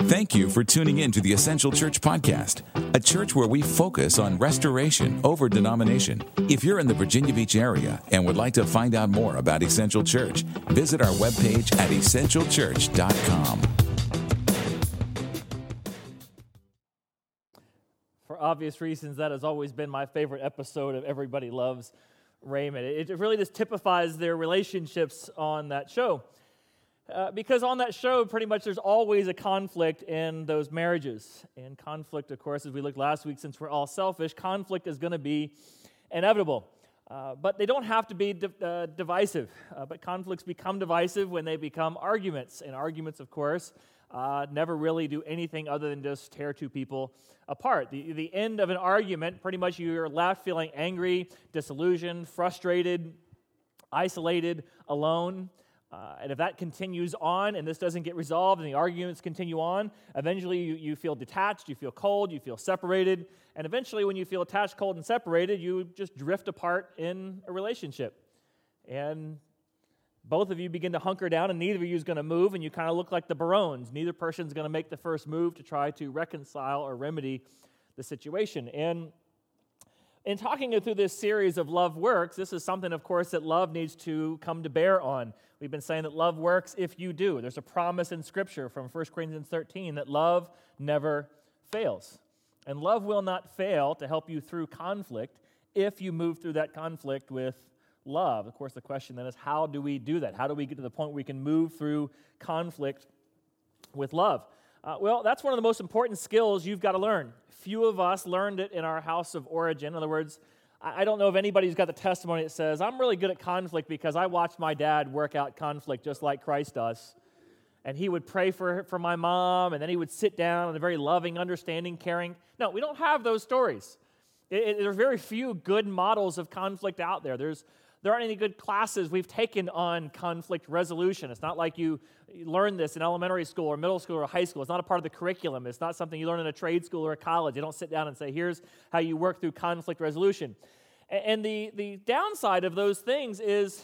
Thank you for tuning in to the Essential Church Podcast, a church where we focus on restoration over denomination. If you're in the Virginia Beach area and would like to find out more about Essential Church, visit our webpage at essentialchurch.com. For obvious reasons, that has always been my favorite episode of Everybody Loves Raymond. It really just typifies their relationships on that show. Because on that show, pretty much there's always a conflict in those marriages. And conflict, of course, as we looked last week, since we're all selfish, conflict is going to be inevitable. But they don't have to be divisive. But conflicts become divisive when they become arguments. And arguments, of course, never really do anything other than just tear two people apart. The end of an argument, pretty much you're left feeling angry, disillusioned, frustrated, isolated, alone. And if that continues on and this doesn't get resolved and the arguments continue on, eventually you feel detached, you feel cold, you feel separated, and eventually when you feel attached, cold, and separated, you just drift apart in a relationship. And both of you begin to hunker down and neither of you is going to move, and you kind of look like the Barones. Neither person's going to make the first move to try to reconcile or remedy the situation. And in talking through this series of Love Works, this is something, of course, that love needs to come to bear on. We've been saying that love works if you do. There's a promise in Scripture from 1 Corinthians 13 that love never fails. And love will not fail to help you through conflict if you move through that conflict with love. Of course, the question then is, how do we do that? How do we get to the point where we can move through conflict with love? Well, that's one of the most important skills you've got to learn. Few of us learned it in our house of origin. In other words, I don't know of anybody who's got the testimony that says, I'm really good at conflict because I watched my dad work out conflict just like Christ does. And he would pray for my mom, and then he would sit down and a very loving, understanding, caring. No, we don't have those stories. There are very few good models of conflict out there. There aren't any good classes we've taken on conflict resolution. It's not like you learn this in elementary school or middle school or high school. It's not a part of the curriculum. It's not something you learn in a trade school or a college. You don't sit down and say, here's how you work through conflict resolution. And the downside of those things is,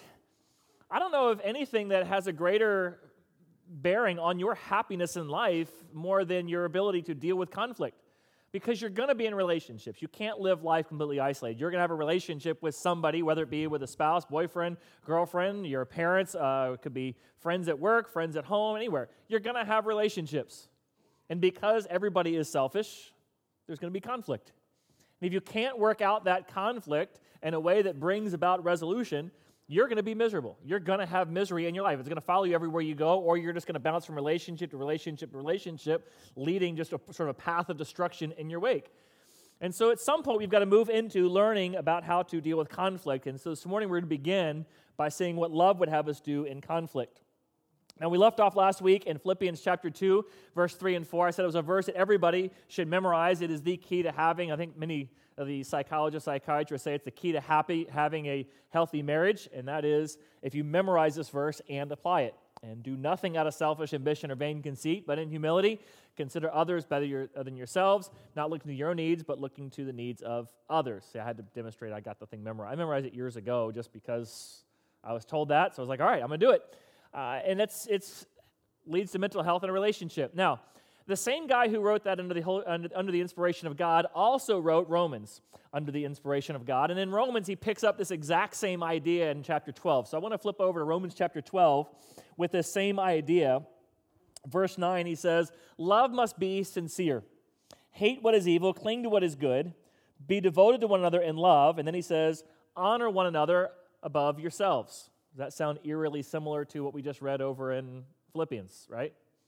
I don't know of anything that has a greater bearing on your happiness in life more than your ability to deal with conflict. Because you're going to be in relationships. You can't live life completely isolated. You're going to have a relationship with somebody, whether it be with a spouse, boyfriend, girlfriend, your parents, it could be friends at work, friends at home, anywhere. You're going to have relationships. And because everybody is selfish, there's going to be conflict. And if you can't work out that conflict in a way that brings about resolution, you're going to be miserable. You're going to have misery in your life. It's going to follow you everywhere you go, or you're just going to bounce from relationship to relationship to relationship, leading just a sort of a path of destruction in your wake. And so at some point, we've got to move into learning about how to deal with conflict. And so this morning, we're going to begin by seeing what love would have us do in conflict. Now, we left off last week in Philippians chapter 2, verse 3 and 4. I said it was a verse that everybody should memorize. It is the key to having, I think many of the psychologists, psychiatrists say it's the key to having a healthy marriage, and that is if you memorize this verse and apply it. And do nothing out of selfish ambition or vain conceit, but in humility, consider others better than yourselves, not looking to your own needs, but looking to the needs of others. See, I had to demonstrate I got the thing memorized. I memorized it years ago just because I was told that, so I was like, all right, I'm going to do it. And it's leads to mental health in a relationship. Now, the same guy who wrote that under the inspiration of God also wrote Romans under the inspiration of God. And in Romans, he picks up this exact same idea in chapter 12. So I want to flip over to Romans chapter 12 with this same idea. Verse 9, he says, love must be sincere. Hate what is evil, cling to what is good, be devoted to one another in love. And then he says, honor one another above yourselves. Does that sound eerily similar to what we just read over in Philippians, right?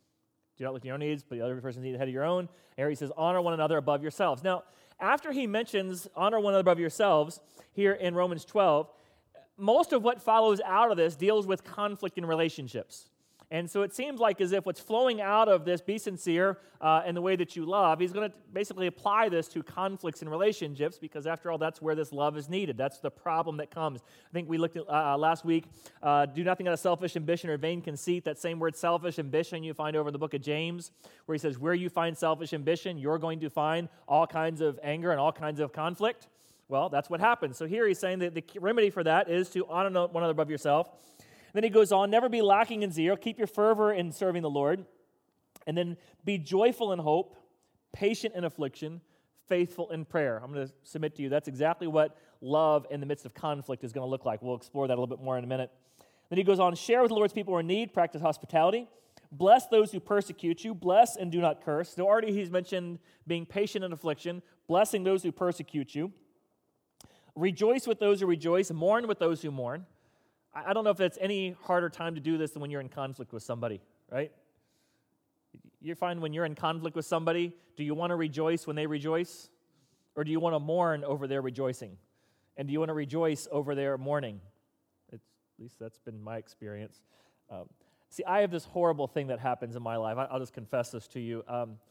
Do not look at your own needs, but the other person's need ahead of your own. Here he says, honor one another above yourselves. Now, after he mentions honor one another above yourselves here in Romans 12, most of what follows out of this deals with conflict in relationships. And so it seems like as if what's flowing out of this, be sincere in the way that you love, he's going to basically apply this to conflicts in relationships because after all, that's where this love is needed. That's the problem that comes. I think we looked at last week, do nothing out of selfish ambition or vain conceit. That same word selfish ambition you find over in the book of James where he says, where you find selfish ambition, you're going to find all kinds of anger and all kinds of conflict. Well, that's what happens. So here he's saying that the remedy for that is to honor one another above yourself. Then he goes on, never be lacking in zeal. Keep your fervor in serving the Lord. And then be joyful in hope, patient in affliction, faithful in prayer. I'm going to submit to you that's exactly what love in the midst of conflict is going to look like. We'll explore that a little bit more in a minute. Then he goes on, share with the Lord's people who are in need, practice hospitality, bless those who persecute you, bless and do not curse. So already he's mentioned being patient in affliction, blessing those who persecute you. Rejoice with those who rejoice, mourn with those who mourn. I don't know if it's any harder time to do this than when you're in conflict with somebody, right? You find when you're in conflict with somebody, do you want to rejoice when they rejoice? Or do you want to mourn over their rejoicing? And do you want to rejoice over their mourning? At least that's been my experience. See, I have this horrible thing that happens in my life. I'll just confess this to you.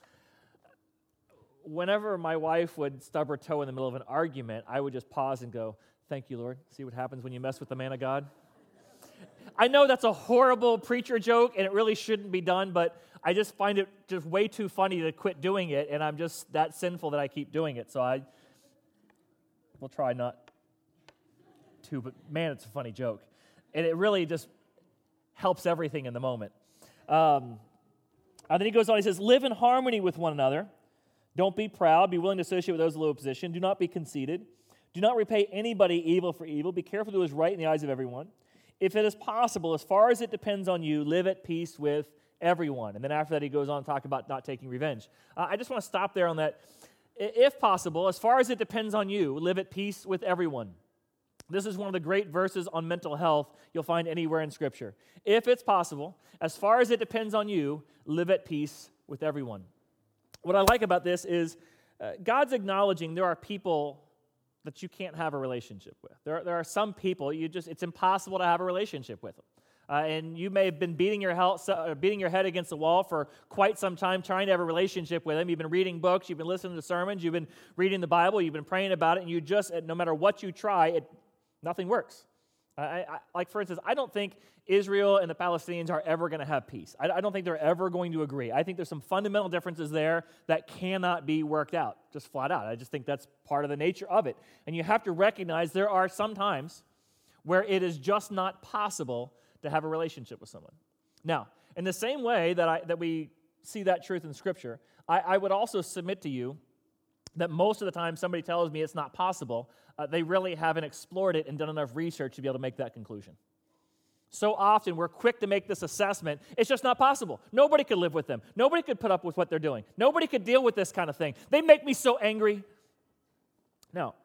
Whenever my wife would stub her toe in the middle of an argument, I would just pause and go, thank you, Lord. See what happens when you mess with the man of God? I know that's a horrible preacher joke, and it really shouldn't be done, but I just find it just way too funny to quit doing it, and I'm just that sinful that I keep doing it. So I will try not to, but man, it's a funny joke. And it really just helps everything in the moment. And then he goes on, he says, live in harmony with one another. Don't be proud. Be willing to associate with those in low position. Do not be conceited. Do not repay anybody evil for evil. Be careful to do what is right in the eyes of everyone. If it is possible, as far as it depends on you, live at peace with everyone. And then after that, he goes on to talk about not taking revenge. I just want to stop there on that. If possible, as far as it depends on you, live at peace with everyone. This is one of the great verses on mental health you'll find anywhere in Scripture. If it's possible, as far as it depends on you, live at peace with everyone. What I like about this is God's acknowledging there are people that you can't have a relationship with. There are some people it's impossible to have a relationship with them. And you may have been beating your head against the wall for quite some time trying to have a relationship with them. You've been reading books, you've been listening to sermons, you've been reading the Bible, you've been praying about it, and you just, no matter what you try, nothing works. Like, for instance, I don't think Israel and the Palestinians are ever going to have peace. I don't think they're ever going to agree. I think there's some fundamental differences there that cannot be worked out, just flat out. I just think that's part of the nature of it. And you have to recognize there are some times where it is just not possible to have a relationship with someone. Now, in the same way that we see that truth in Scripture, I would also submit to you that most of the time somebody tells me it's not possible, they really haven't explored it and done enough research to be able to make that conclusion. So often we're quick to make this assessment, it's just not possible. Nobody could live with them. Nobody could put up with what they're doing. Nobody could deal with this kind of thing. They make me so angry. Now,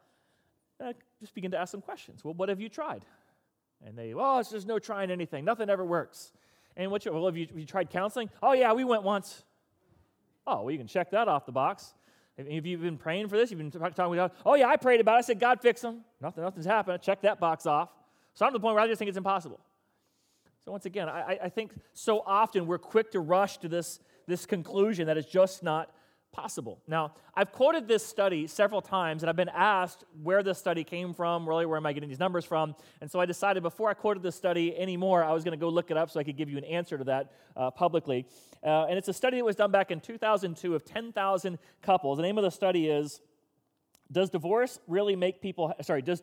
just begin to ask them questions. Well, what have you tried? And it's just no trying anything. Nothing ever works. And have you tried counseling? Oh, yeah, we went once. Oh, well, you can check that off the box. Have you been praying for this? You've been talking with God? Oh, yeah, I prayed about it. I said, God, fix them. Nothing's happened. Check that box off. So I'm to the point where I just think it's impossible. So once again, I think so often we're quick to rush to this conclusion that it's just not possible. Now, I've quoted this study several times, and I've been asked where this study came from, really, where am I getting these numbers from? And so I decided before I quoted this study anymore, I was going to go look it up so I could give you an answer to that publicly. And it's a study that was done back in 2002 of 10,000 couples. The name of the study is, Does divorce make people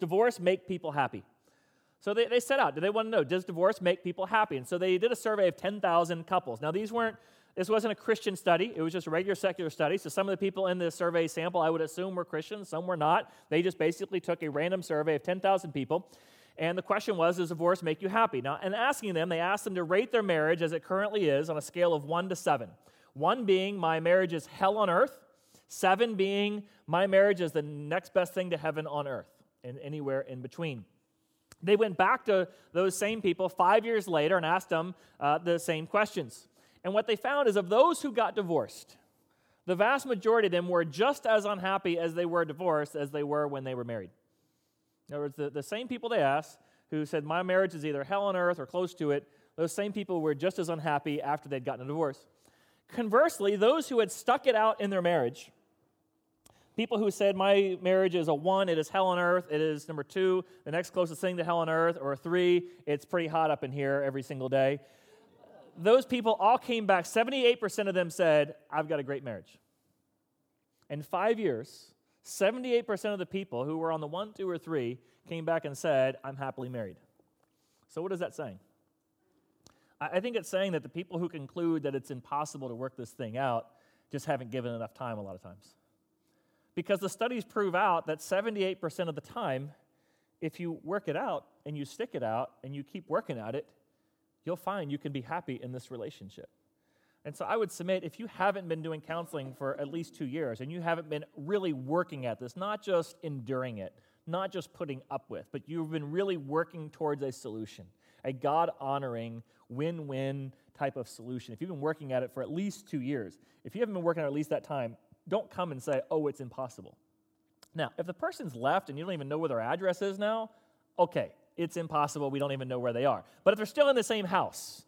happy? So they set out, do they want to know, does divorce make people happy? And so they did a survey of 10,000 couples. Now, this wasn't a Christian study. It was just a regular secular study. So some of the people in the survey sample, I would assume, were Christians. Some were not. They just basically took a random survey of 10,000 people. And the question was, does divorce make you happy? Now, in asking them, they asked them to rate their marriage as it currently is on a scale of 1 to 7. 1 being, my marriage is hell on earth. 7 being, my marriage is the next best thing to heaven on earth, and anywhere in between. They went back to those same people 5 years later and asked them the same questions. And what they found is of those who got divorced, the vast majority of them were just as unhappy as they were divorced as they were when they were married. In other words, the same people they asked who said, my marriage is either hell on earth or close to it, those same people were just as unhappy after they'd gotten a divorce. Conversely, those who had stuck it out in their marriage, people who said, my marriage is a 1, it is hell on earth, it is number 2, the next closest thing to hell on earth, or 3, it's pretty hot up in here every single day. Those people all came back, 78% of them said, I've got a great marriage. In 5 years, 78% of the people who were on the 1, 2, or 3 came back and said, I'm happily married. So what is that saying? I think it's saying that the people who conclude that it's impossible to work this thing out just haven't given enough time a lot of times. Because the studies prove out that 78% of the time, if you work it out and you stick it out and you keep working at it, you'll find you can be happy in this relationship. And so I would submit, if you haven't been doing counseling for at least 2 years and you haven't been really working at this, not just enduring it, not just putting up with, but you've been really working towards a solution, a God-honoring, win-win type of solution. If you've been working at it for at least 2 years, if you haven't been working at least that time, don't come and say, oh, it's impossible. Now, if the person's left and you don't even know where their address is now, okay, it's impossible. We don't even know where they are. But if they're still in the same house,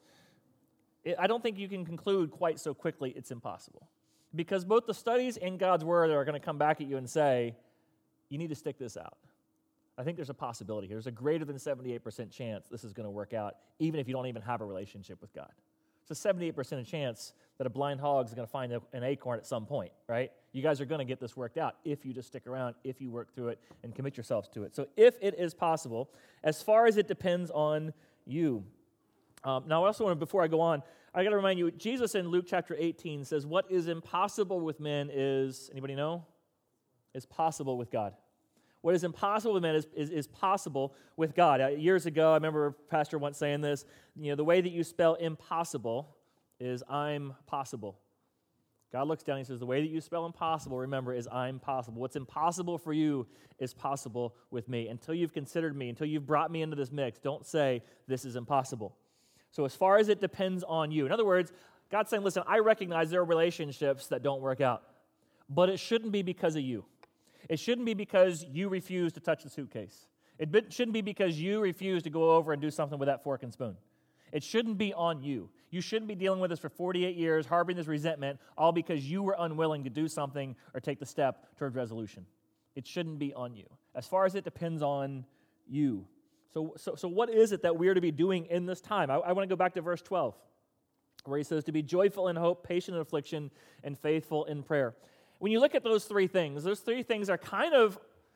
I don't think you can conclude quite so quickly it's impossible. Because both the studies and God's Word are going to come back at you and say, you need to stick this out. I think there's a possibility here. There's a greater than 78% chance this is going to work out, even if you don't even have a relationship with God. It's a 78% chance that a blind hog is going to find an acorn at some point, right? You guys are going to get this worked out if you just stick around, if you work through it and commit yourselves to it. So if it is possible, as far as it depends on you. Now, I also want to, before I go on, I got to remind you, Jesus in Luke chapter 18 says, what is impossible with men is, anybody know? Is possible with God. What is impossible with men is possible with God. Years ago, I remember a pastor once saying this, the way that you spell impossible is I'm possible. God looks down and he says, the way that you spell impossible, remember, is I'm possible. What's impossible for you is possible with me. Until you've considered me, until you've brought me into this mix, don't say this is impossible. So as far as it depends on you. In other words, God's saying, listen, I recognize there are relationships that don't work out, but it shouldn't be because of you. It shouldn't be because you refuse to touch the suitcase. It shouldn't be because you refuse to go over and do something with that fork and spoon. It shouldn't be on you. You shouldn't be dealing with this for 48 years, harboring this resentment, all because you were unwilling to do something or take the step towards resolution. It shouldn't be on you. As far as it depends on you. So what is it that we're to be doing in this time? I want to go back to verse 12, where he says, to be joyful in hope, patient in affliction, and faithful in prayer. When you look at those three things are kind of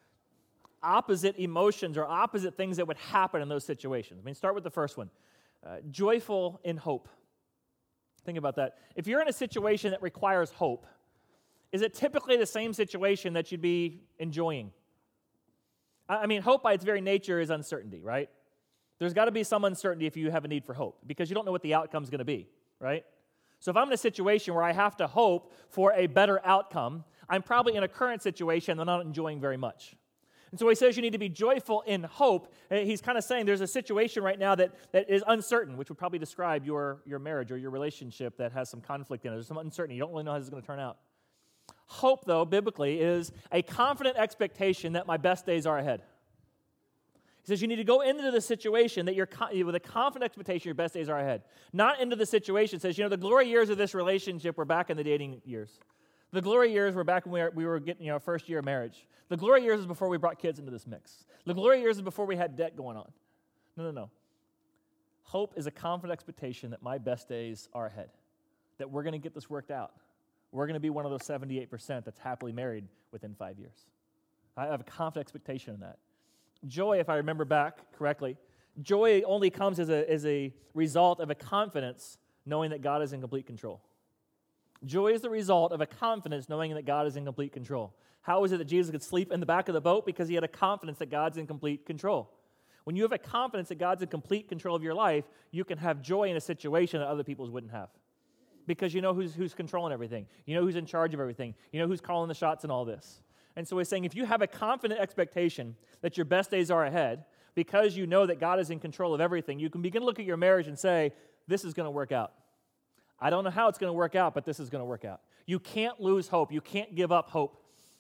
opposite emotions or opposite things that would happen in those situations. I mean, start with the first one. Joyful in hope. Think about that. If you're in a situation that requires hope, is it typically the same situation that you'd be enjoying? I mean, hope by its very nature is uncertainty, right? There's got to be some uncertainty if you have a need for hope, because you don't know what the outcome's going to be, right? So if I'm in a situation where I have to hope for a better outcome, I'm probably in a current situation that I'm not enjoying very much. And so he says you need to be joyful in hope. He's kind of saying there's a situation right now that is uncertain, which would probably describe your marriage or your relationship that has some conflict in it. There's some uncertainty. You don't really know how this is going to turn out. Hope, though, biblically, is a confident expectation that my best days are ahead. He says you need to go into the situation that you're with a confident expectation your best days are ahead. Not into the situation. It says, the glory years of this relationship were back in the dating years. The glory years were back when we were getting our first year of marriage. The glory years is before we brought kids into this mix. The glory years is before we had debt going on. No. Hope is a confident expectation that my best days are ahead, that we're going to get this worked out. We're going to be one of those 78% that's happily married within 5 years. I have a confident expectation in that. Joy, if I remember back correctly, joy only comes as a result of a confidence knowing that God is in complete control. Joy is the result of a confidence knowing that God is in complete control. How is it that Jesus could sleep in the back of the boat? Because he had a confidence that God's in complete control. When you have a confidence that God's in complete control of your life, you can have joy in a situation that other people wouldn't have. Because you know who's controlling everything. You know who's in charge of everything. You know who's calling the shots in all this. And so he's saying if you have a confident expectation that your best days are ahead, because you know that God is in control of everything, you can begin to look at your marriage and say, this is going to work out. I don't know how it's going to work out, but this is going to work out. You can't lose hope. You can't give up hope.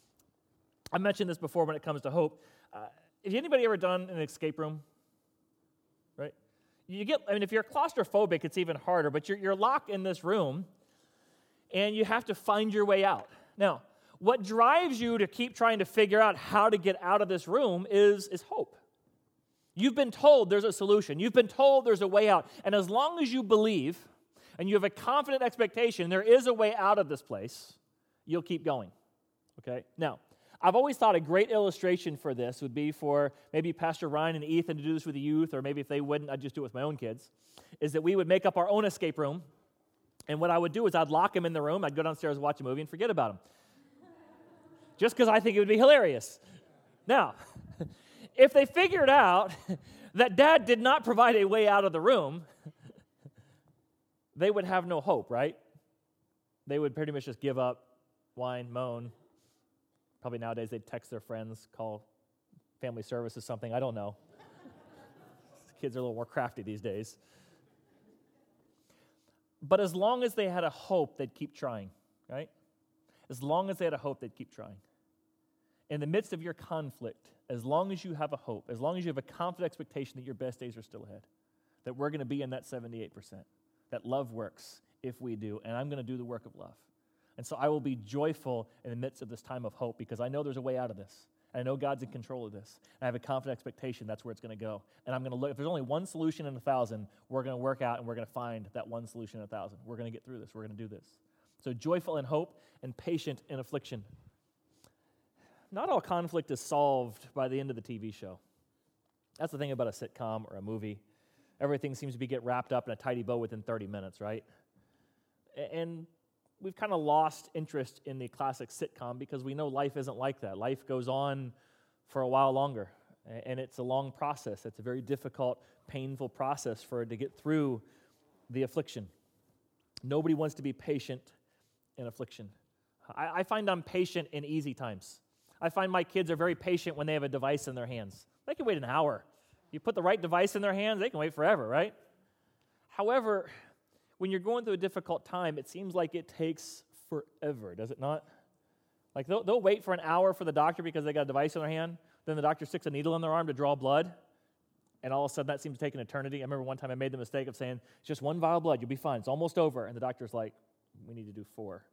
I mentioned this before when it comes to hope. Have anybody ever done an escape room? Right? If you're claustrophobic, it's even harder, but you're locked in this room, and you have to find your way out. Now, what drives you to keep trying to figure out how to get out of this room is hope. You've been told there's a solution. You've been told there's a way out. And as long as you believe and you have a confident expectation there is a way out of this place, you'll keep going. Okay? Now, I've always thought a great illustration for this would be for maybe Pastor Ryan and Ethan to do this with the youth, or maybe if they wouldn't, I'd just do it with my own kids, is that we would make up our own escape room, and what I would do is I'd lock them in the room, I'd go downstairs, watch a movie, and forget about them. Just because I think it would be hilarious. Now, if they figured out that Dad did not provide a way out of the room, they would have no hope, right? They would pretty much just give up, whine, moan. Probably nowadays they'd text their friends, call family services, something. I don't know. Kids are a little more crafty these days. But as long as they had a hope, they'd keep trying, right? As long as they had a hope, they'd keep trying. In the midst of your conflict, as long as you have a hope, as long as you have a confident expectation that your best days are still ahead, that we're going to be in that 78%, that love works if we do, and I'm going to do the work of love. And so I will be joyful in the midst of this time of hope because I know there's a way out of this. And I know God's in control of this. And I have a confident expectation that's where it's going to go. And I'm going to look, if there's only one solution in 1,000, we're going to work out and we're going to find that one solution in 1,000. We're going to get through this. We're going to do this. So joyful in hope and patient in affliction. Not all conflict is solved by the end of the TV show. That's the thing about a sitcom or a movie. Everything seems to get wrapped up in a tidy bow within 30 minutes, right? And we've kind of lost interest in the classic sitcom because we know life isn't like that. Life goes on for a while longer, and it's a long process. It's a very difficult, painful process for it to get through the affliction. Nobody wants to be patient in affliction. I find I'm patient in easy times. I find my kids are very patient when they have a device in their hands. They can wait an hour. You put the right device in their hands, they can wait forever, right? However, when you're going through a difficult time, it seems like it takes forever, does it not? Like they'll wait for an hour for the doctor because they got a device in their hand, then the doctor sticks a needle in their arm to draw blood, and all of a sudden that seems to take an eternity. I remember one time I made the mistake of saying, it's just one vial of blood, you'll be fine, it's almost over, and the doctor's like, we need to do 4.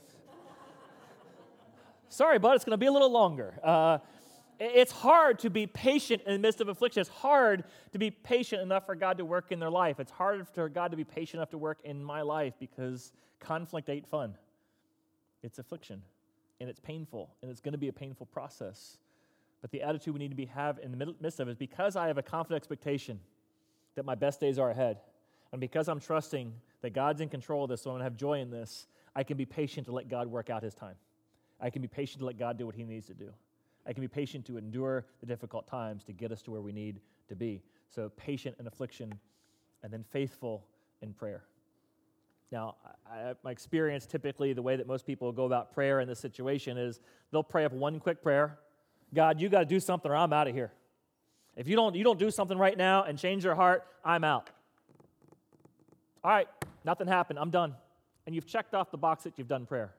Sorry, bud, it's going to be a little longer. It's hard to be patient in the midst of affliction. It's hard to be patient enough for God to work in their life. It's hard for God to be patient enough to work in my life because conflict ain't fun. It's affliction, and it's painful, and it's going to be a painful process. But the attitude we need to have in the midst of it is because I have a confident expectation that my best days are ahead, and because I'm trusting that God's in control of this, so I'm going to have joy in this, I can be patient to let God work out His time. I can be patient to let God do what He needs to do. I can be patient to endure the difficult times to get us to where we need to be. So patient in affliction, and then faithful in prayer. Now, my experience, typically, the way that most people go about prayer in this situation is they'll pray up one quick prayer. God, you got to do something or I'm out of here. If you don't do something right now and change their heart, I'm out. All right, nothing happened. I'm done. And you've checked off the box that you've done prayer.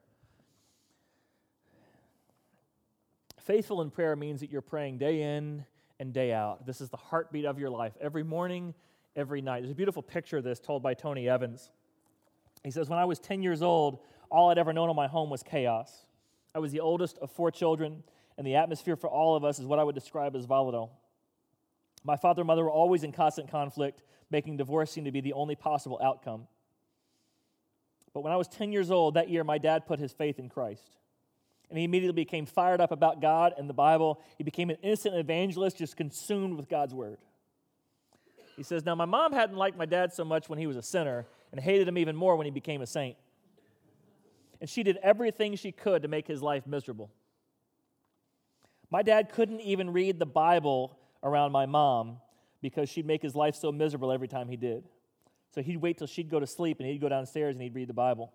Faithful in prayer means that you're praying day in and day out. This is the heartbeat of your life, every morning, every night. There's a beautiful picture of this told by Tony Evans. He says, when I was 10 years old, all I'd ever known in my home was chaos. I was the oldest of 4 children, and the atmosphere for all of us is what I would describe as volatile. My father and mother were always in constant conflict, making divorce seem to be the only possible outcome. But when I was 10 years old, that year, my dad put his faith in Christ. And he immediately became fired up about God and the Bible. He became an instant evangelist, just consumed with God's word. He says, now my mom hadn't liked my dad so much when he was a sinner and hated him even more when he became a saint. And she did everything she could to make his life miserable. My dad couldn't even read the Bible around my mom because she'd make his life so miserable every time he did. So he'd wait till she'd go to sleep and he'd go downstairs and he'd read the Bible.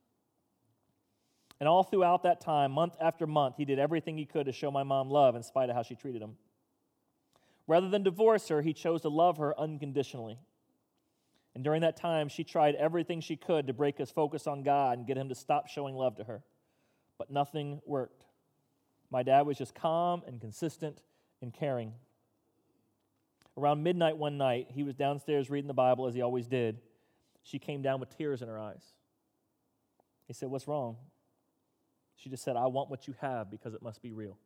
And all throughout that time, month after month, he did everything he could to show my mom love in spite of how she treated him. Rather than divorce her, he chose to love her unconditionally. And during that time, she tried everything she could to break his focus on God and get him to stop showing love to her. But nothing worked. My dad was just calm and consistent and caring. Around midnight one night, he was downstairs reading the Bible as he always did. She came down with tears in her eyes. He said, what's wrong? She just said, I want what you have because it must be real.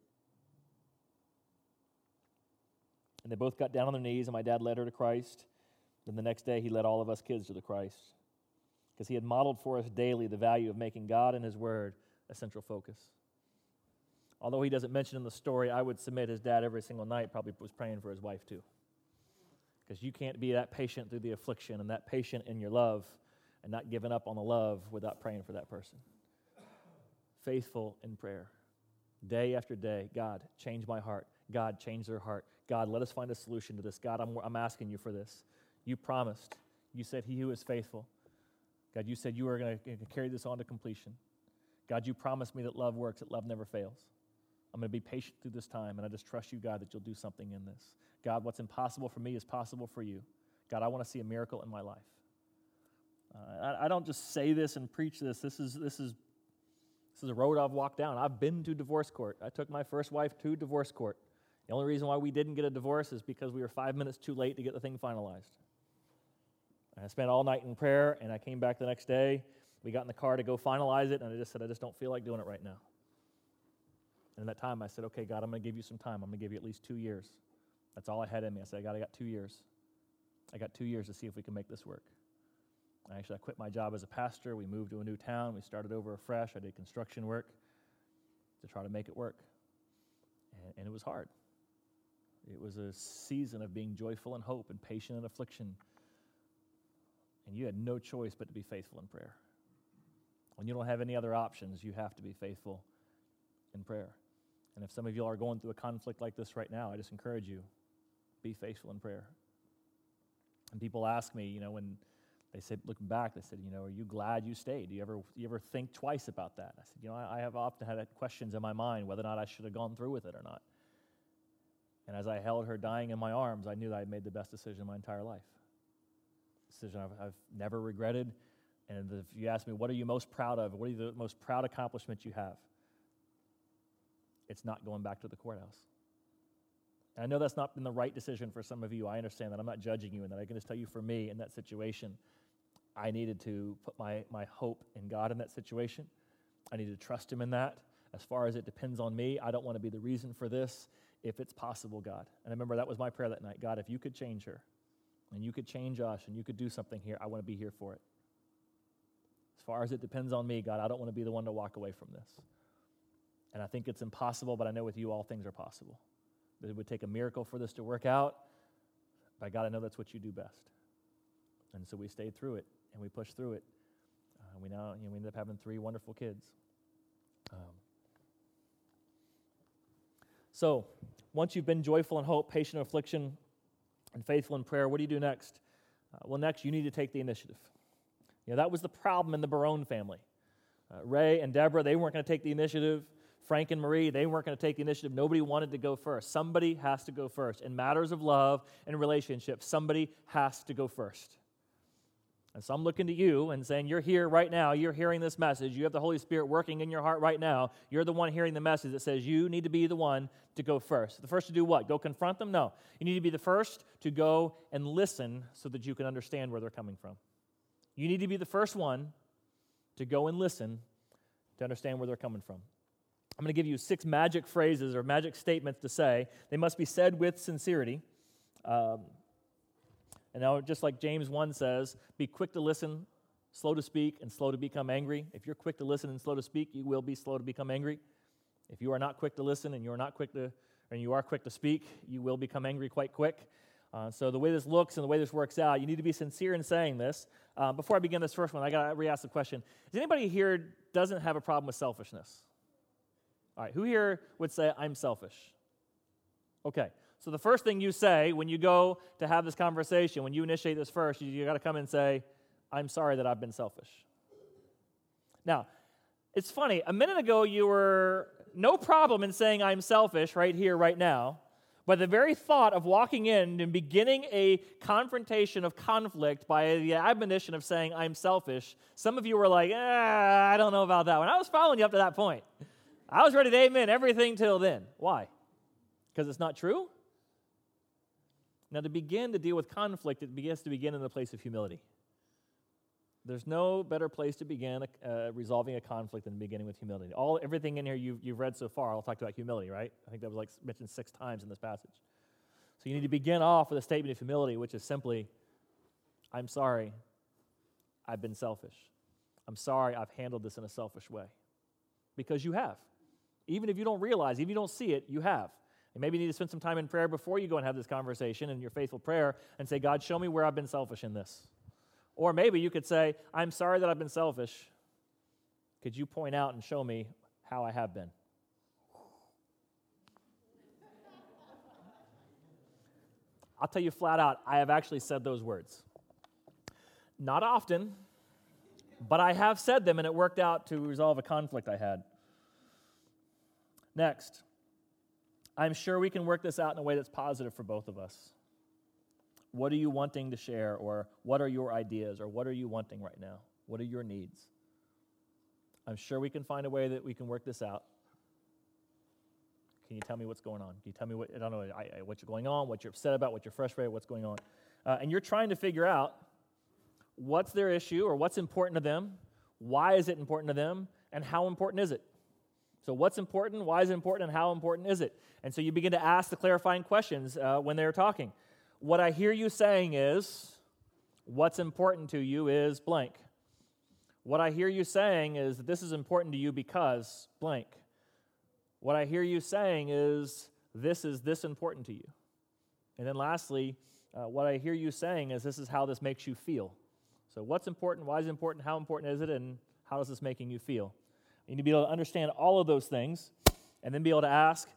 And they both got down on their knees, and my dad led her to Christ. Then the next day, he led all of us kids to the Christ because he had modeled for us daily the value of making God and His Word a central focus. Although he doesn't mention in the story, I would submit his dad every single night probably was praying for his wife too. Because you can't be that patient through the affliction and that patient in your love and not giving up on the love without praying for that person. Faithful in prayer. Day after day, God, change my heart. God, change their heart. God, let us find a solution to this. God, I'm asking you for this. You promised. You said he who is faithful. God, you said you were going to carry this on to completion. God, you promised me that love works, that love never fails. I'm going to be patient through this time, and I just trust you, God, that you'll do something in this. God, what's impossible for me is possible for you. God, I want to see a miracle in my life. I don't just say this and preach this. This is a road I've walked down. I've been to divorce court. I took my first wife to divorce court. The only reason why we didn't get a divorce is because we were 5 minutes too late to get the thing finalized. And I spent all night in prayer, and I came back the next day. We got in the car to go finalize it, and I just said, I just don't feel like doing it right now. And in that time, I said, okay, God, I'm going to give you some time. I'm going to give you at least 2 years. That's all I had in me. I said, God, I got 2 years. I got 2 years to see if we can make this work. I quit my job as a pastor. We moved to a new town. We started over afresh. I did construction work to try to make it work. And it was hard. It was a season of being joyful in hope and patient in affliction. And you had no choice but to be faithful in prayer. When you don't have any other options, you have to be faithful in prayer. And if some of you are going through a conflict like this right now, I just encourage you, be faithful in prayer. And people ask me, when they said, looking back, they said, are you glad you stayed? Do you ever think twice about that? I said, I have often had questions in my mind whether or not I should have gone through with it or not. And as I held her dying in my arms, I knew that I had made the best decision of my entire life. Decision I've never regretted. And if you ask me, what are you most proud of? What are the most proud accomplishments you have? It's not going back to the courthouse. And I know that's not been the right decision for some of you. I understand that. I'm not judging you in that. I can just tell you for me in that situation, I needed to put my hope in God in that situation. I needed to trust him in that. As far as it depends on me, I don't want to be the reason for this. If it's possible, God. And I remember that was my prayer that night. God, if you could change her, and you could change us, and you could do something here, I want to be here for it. As far as it depends on me, God, I don't want to be the one to walk away from this. And I think it's impossible, but I know with you all things are possible. That it would take a miracle for this to work out. But God, I know that's what you do best. And so we stayed through it, and we pushed through it. We ended up having 3 wonderful kids. So, once you've been joyful in hope, patient in affliction, and faithful in prayer, what do you do next? Next, you need to take the initiative. That was the problem in the Barone family. Ray and Deborah, they weren't going to take the initiative. Frank and Marie, they weren't going to take the initiative. Nobody wanted to go first. Somebody has to go first. In matters of love and relationships, somebody has to go first. And so I'm looking to you and saying, you're here right now. You're hearing this message. You have the Holy Spirit working in your heart right now. You're the one hearing the message that says you need to be the one to go first. The first to do what? Go confront them? No. You need to be the first to go and listen so that you can understand where they're coming from. You need to be the first one to go and listen to understand where they're coming from. I'm going to give you 6 magic phrases or magic statements to say. They must be said with sincerity. And now, just like James 1 says, be quick to listen, slow to speak, and slow to become angry. If you're quick to listen and slow to speak, you will be slow to become angry. If you are not quick to listen and you are quick to speak, you will become angry quite quick. So the way this looks and the way this works out, you need to be sincere in saying this. Before I begin this first one, I got to re-ask the question. Is anybody here doesn't have a problem with selfishness? All right, who here would say, I'm selfish? Okay. So the first thing you say when you go to have this conversation, when you initiate this first, you got to come and say, I'm sorry that I've been selfish. Now, it's funny. A minute ago, you were no problem in saying I'm selfish right here, right now. But the very thought of walking in and beginning a confrontation of conflict by the admonition of saying I'm selfish, some of you were like, I don't know about that one. I was following you up to that point. I was ready to amen everything till then. Why? Because it's not true? Now, to begin to deal with conflict, it begins to begin in the place of humility. There's no better place to begin resolving a conflict than beginning with humility. Everything in here you've read so far, I'll talk about humility, right? I think that was mentioned 6 times in this passage. So you need to begin off with a statement of humility, which is simply, I'm sorry, I've been selfish. I'm sorry I've handled this in a selfish way. Because you have. Even if you don't realize, even if you don't see it, you have. And maybe you need to spend some time in prayer before you go and have this conversation in your faithful prayer and say, God, show me where I've been selfish in this. Or maybe you could say, I'm sorry that I've been selfish. Could you point out and show me how I have been? I'll tell you flat out, I have actually said those words. Not often, but I have said them, and it worked out to resolve a conflict I had. Next, I'm sure we can work this out in a way that's positive for both of us. What are you wanting to share, or what are your ideas, or what are you wanting right now? What are your needs? I'm sure we can find a way that we can work this out. Can you tell me what's going on? Can you tell me what, I don't know, what's going on, what you're upset about, what you're frustrated, what's going on? And you're trying to figure out what's their issue or what's important to them, why is it important to them, and how important is it? So what's important, why is it important, and how important is it? And so you begin to ask the clarifying questions when they're talking. What I hear you saying is, what's important to you is blank. What I hear you saying is that this is important to you because blank. What I hear you saying is this important to you. And then lastly, what I hear you saying is this is how this makes you feel. So what's important, why is it important, how important is it, and how is this making you feel? You need to be able to understand all of those things and then be able to ask,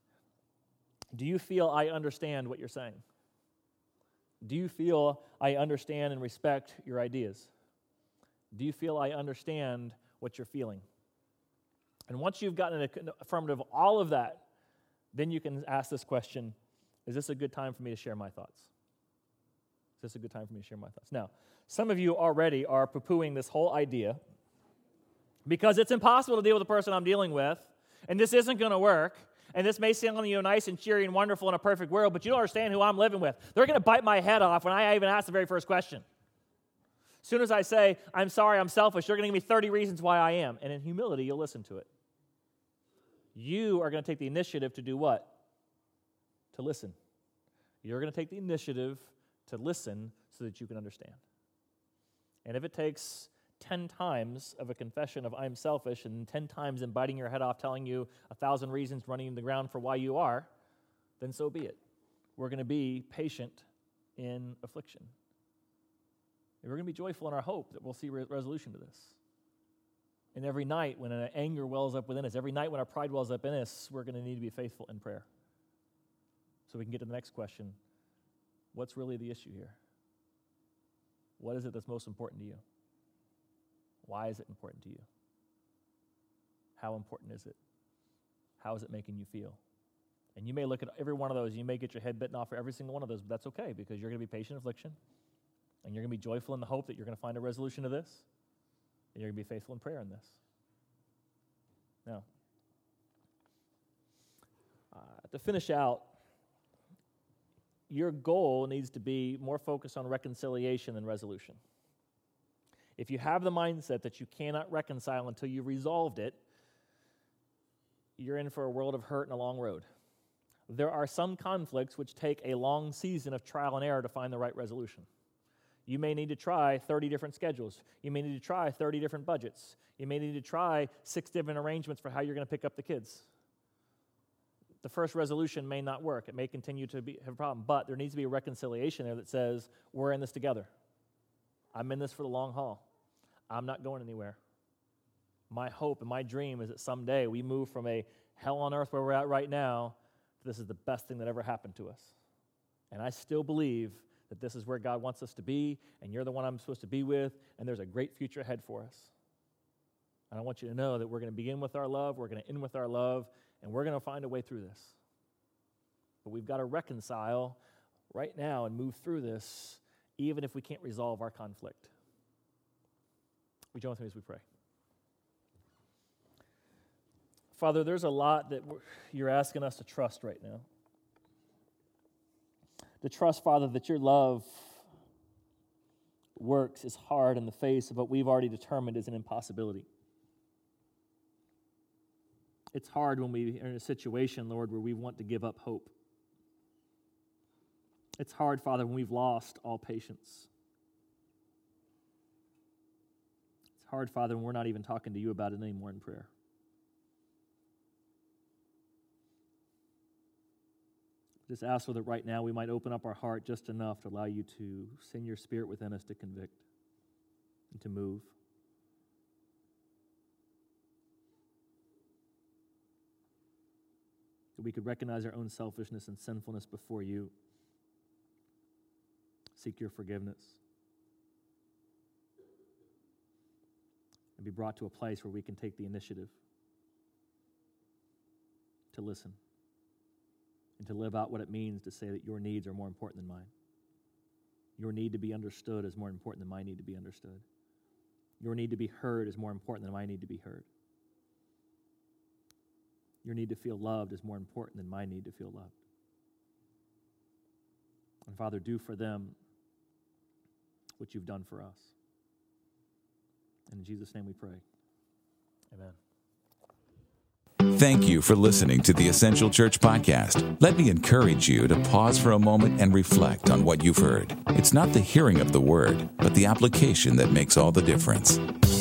do you feel I understand what you're saying? Do you feel I understand and respect your ideas? Do you feel I understand what you're feeling? And once you've gotten an affirmative of all of that, then you can ask this question, is this a good time for me to share my thoughts? Is this a good time for me to share my thoughts? Now, some of you already are poo-pooing this whole idea because it's impossible to deal with the person I'm dealing with, and this isn't going to work, and this may sound nice and cheery and wonderful in a perfect world, but you don't understand who I'm living with. They're going to bite my head off when I even ask the very first question. As soon as I say, I'm sorry, I'm selfish, you're going to give me 30 reasons why I am, and in humility, you'll listen to it. You are going to take the initiative to do what? To listen. You're going to take the initiative to listen so that you can understand. And if it takes 10 times of a confession of I'm selfish and 10 times in biting your head off telling you 1,000 reasons running in the ground for why you are, then so be it. We're going to be patient in affliction. And we're going to be joyful in our hope that we'll see resolution to this. And every night when an anger wells up within us, every night when our pride wells up in us, we're going to need to be faithful in prayer. So we can get to the next question. What's really the issue here? What is it that's most important to you? Why is it important to you? How important is it? How is it making you feel? And you may look at every one of those, you may get your head bitten off for every single one of those, but that's okay because you're going to be patient in affliction, and you're going to be joyful in the hope that you're going to find a resolution to this, and you're going to be faithful in prayer in this. Now, to finish out, your goal needs to be more focused on reconciliation than resolution. If you have the mindset that you cannot reconcile until you've resolved it, you're in for a world of hurt and a long road. There are some conflicts which take a long season of trial and error to find the right resolution. You may need to try 30 different schedules. You may need to try 30 different budgets. You may need to try 6 different arrangements for how you're going to pick up the kids. The first resolution may not work. It may continue to have a problem, but there needs to be a reconciliation there that says, we're in this together. I'm in this for the long haul. I'm not going anywhere. My hope and my dream is that someday we move from a hell on earth where we're at right now to this is the best thing that ever happened to us. And I still believe that this is where God wants us to be, and you're the one I'm supposed to be with, and there's a great future ahead for us. And I want you to know that we're going to begin with our love, we're going to end with our love, and we're going to find a way through this. But we've got to reconcile right now and move through this, even if we can't resolve our conflict. We join with me as we pray. Father, there's a lot that you're asking us to trust right now. To trust, Father, that your love works is hard in the face of what we've already determined is an impossibility. It's hard when we are in a situation, Lord, where we want to give up hope. It's hard, Father, when we've lost all patience. It's hard, Father, when we're not even talking to you about it anymore in prayer. Just ask so that right now we might open up our heart just enough to allow you to send your Spirit within us to convict and to move. That we could recognize our own selfishness and sinfulness before you. Seek your forgiveness. And be brought to a place where we can take the initiative to listen and to live out what it means to say that your needs are more important than mine. Your need to be understood is more important than my need to be understood. Your need to be heard is more important than my need to be heard. Your need to feel loved is more important than my need to feel loved. And Father, do for them what you've done for us. And in Jesus' name we pray. Amen. Thank you for listening to the Essential Church Podcast. Let me encourage you to pause for a moment and reflect on what you've heard. It's not the hearing of the word, but the application that makes all the difference.